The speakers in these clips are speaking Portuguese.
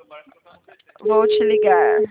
Vou te ligar.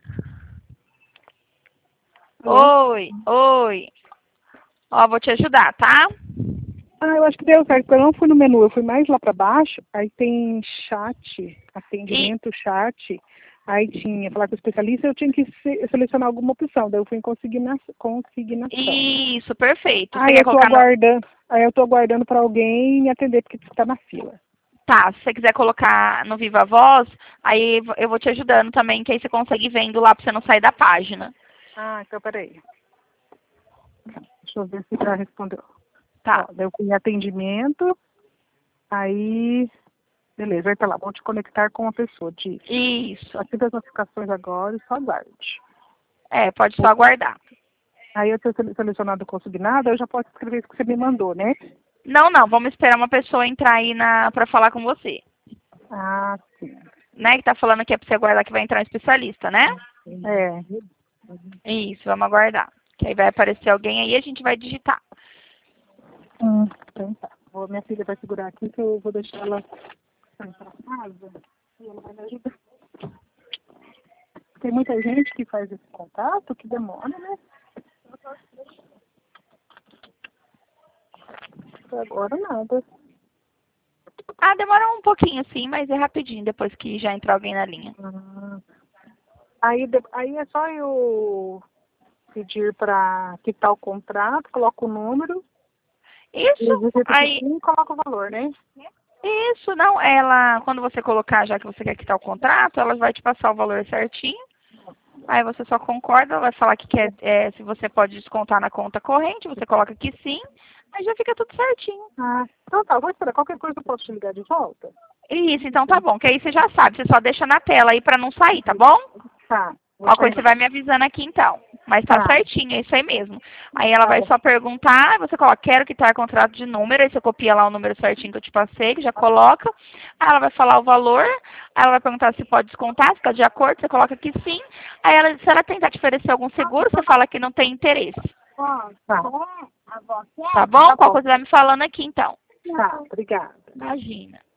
Alô? Oi, oi. Ó, vou te ajudar, tá? Ah, eu acho que deu certo, porque eu não fui no menu, eu fui mais lá para baixo, aí tem chat, E atendimento, chat, aí tinha falar com o especialista, eu tinha que selecionar alguma opção, daí eu fui em consignação. isso, perfeito. Você Aí quer eu tô colocar no. aguardando, aí eu tô aguardando para alguém me atender, porque está na fila. Tá, se você quiser colocar no Viva Voz, aí eu vou te ajudando também, que aí você consegue ir vendo lá pra você não sair da página. Ah, então peraí. Deixa eu ver se já respondeu. Ó, Tá. daí eu fui em atendimento, aí, beleza, aí tá lá, vou te conectar com uma pessoa, diz. Isso. Ative as notificações agora e só aguarde. É, pode só aguardar. Aí eu tenho selecionado o consignado, eu já posso escrever isso que você me mandou, né? Não, não, vamos esperar uma pessoa entrar aí pra falar com você. Ah, sim. Né, que tá falando que é pra você aguardar que vai entrar um especialista, né? É. Isso, vamos aguardar. Que aí vai aparecer alguém aí e a gente vai digitar. Então tá. Minha filha vai segurar aqui que eu vou deixar ela para casa e ela vai me ajudar. Tem muita gente que faz esse contato que demora, né? Até agora nada. Ah, demora um pouquinho sim, mas é rapidinho depois que já entrar alguém na linha. Ah. Aí é só eu pedir para quitar o contrato, coloco o número, Isso, digita que aí, sim e coloco o valor, né? isso, não, ela, quando você colocar já que você quer quitar o contrato, ela vai te passar o valor certinho. Aí você só concorda, ela vai falar que quer, se você pode descontar na conta corrente, você coloca que sim, aí já fica tudo certinho. Ah, então tá, vou esperar. Qualquer coisa eu posso te ligar de volta? Isso, então tá bom, que aí você já sabe, você só deixa na tela aí pra não sair, tá bom? Tá, vou Qualquer coisa você esperar. vai me avisando aqui então. Mas tá Tá, certinho, é isso aí mesmo. Aí ela tá vai bom. só perguntar, aí você coloca, quero quitar contrato de número, aí você copia lá o número certinho que eu te passei, que já coloca. Aí ela vai falar o valor, aí ela vai perguntar se pode descontar, se tá de acordo, você coloca que sim. Aí ela, se ela tentar te oferecer algum seguro, você fala que não tem interesse. Tá, Tá bom? tá Qualquer bom. coisa vai me falando aqui então. Tá, obrigada. Imagina.